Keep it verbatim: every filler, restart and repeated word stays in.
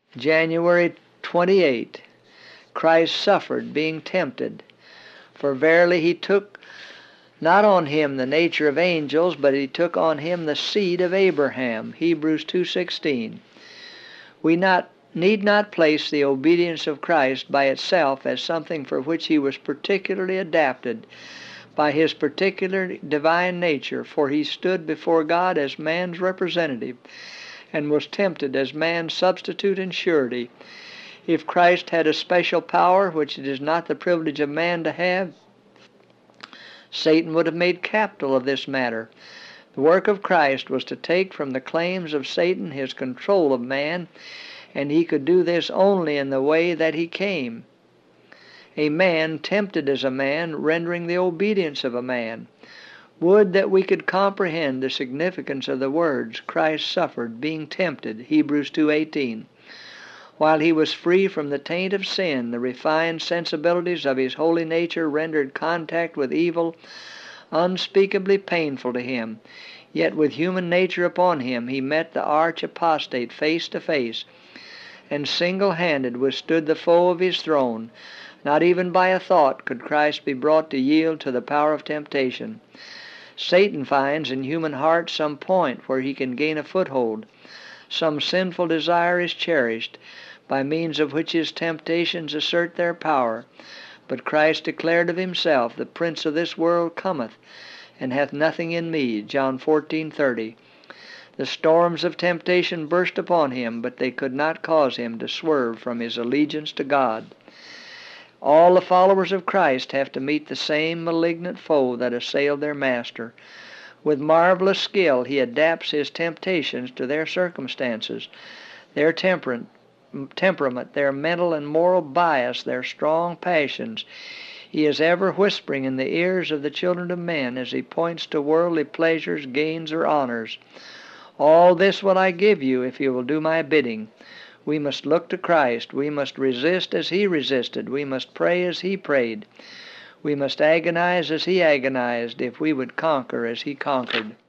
January twenty-eighth. Christ suffered, being tempted. For verily he took not on him the nature of angels, but he took on him the seed of Abraham. Hebrews two sixteen. We not need not place the obedience of Christ by itself as something for which he was particularly adapted by his particular divine nature, for he stood before God as man's representative and was tempted as man's substitute and surety. If Christ had a special power which it is not the privilege of man to have, Satan would have made capital of this matter. The work of Christ was to take from the claims of Satan his control of man, and he could do this only in the way that he came. A man tempted as a man, rendering the obedience of a man. Would that we could comprehend the significance of the words, Christ suffered, being tempted, Hebrews two eighteen. While he was free from the taint of sin, the refined sensibilities of his holy nature rendered contact with evil unspeakably painful to him. Yet with human nature upon him, he met the arch apostate face to face, and single-handed withstood the foe of his throne. Not even by a thought could Christ be brought to yield to the power of temptation. Satan finds in human hearts some point where he can gain a foothold. Some sinful desire is cherished, by means of which his temptations assert their power. But Christ declared of himself, the prince of this world cometh, and hath nothing in me, John fourteen thirty. The storms of temptation burst upon him, but they could not cause him to swerve from his allegiance to God. All the followers of Christ have to meet the same malignant foe that assailed their Master. With marvelous skill he adapts his temptations to their circumstances, their temperament, temperament, their mental and moral bias, their strong passions. He is ever whispering in the ears of the children of men as he points to worldly pleasures, gains, or honors. All this will I give you if you will do my bidding. We must look to Christ. We must resist as he resisted. We must pray as he prayed. We must agonize as he agonized if we would conquer as he conquered.